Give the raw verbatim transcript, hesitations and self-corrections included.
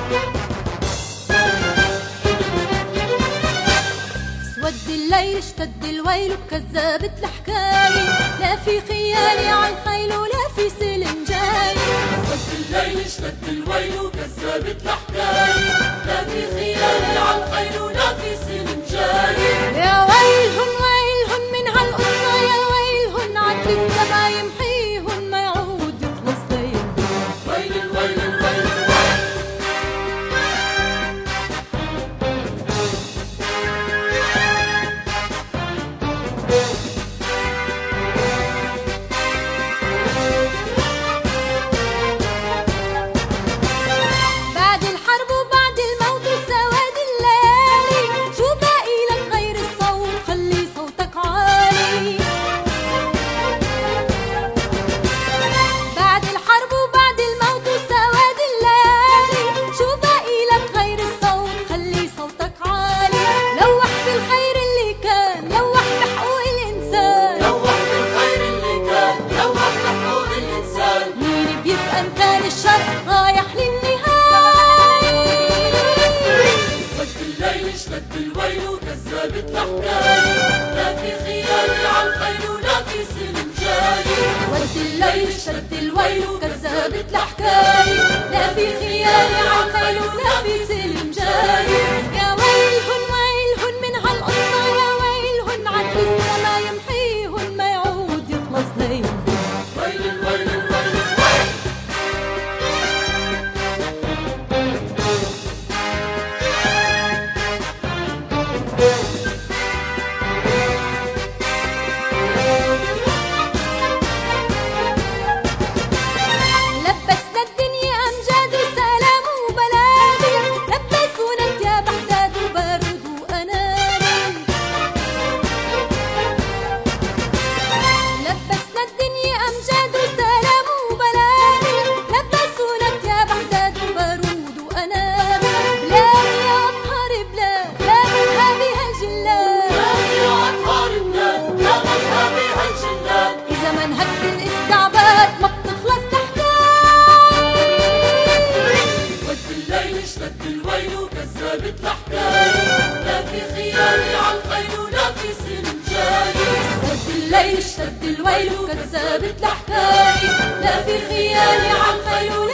اسود الليل اشتد الويل وكذبت الحكاية، لا في خيالي عالخيل ولا في سلم جاي. اسود الليل اشتد الويل وكذبت الحكاية، لا في خيالي عالخيل ولا في سلم جاي. يا ويلهن ويلهن من هالقصة، يا ويلهن عطر السما يمحيهن ما يعود يخلص ليل. ويل الويل الويل الويل. اشتد الويل وكذبت الحكاية، لا في خيالي عالخيل ولا في سلم جاي. اسود الليل اشتد الويل وكذبت الحكاية، لا في خيالي عالخيل ولا في سلم جاي. يا ويلهن ويلهن من هالقصة، يا ويلهن عطر السما يمحيهن ما يعود يخلص ليل. ويل الويل الويل الويل. اشتد الويل وكذبت الحكاية، لا في خيالي عالخيل ولا في سلم جاي. اسود الليل اشتد الويل وكذبت الحكاية، لا في خيالي عالخيل ولا